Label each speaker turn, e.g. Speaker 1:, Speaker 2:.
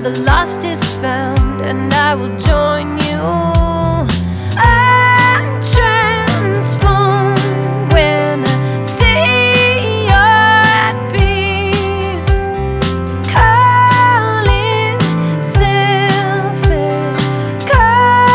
Speaker 1: the lost is found, and I will join you.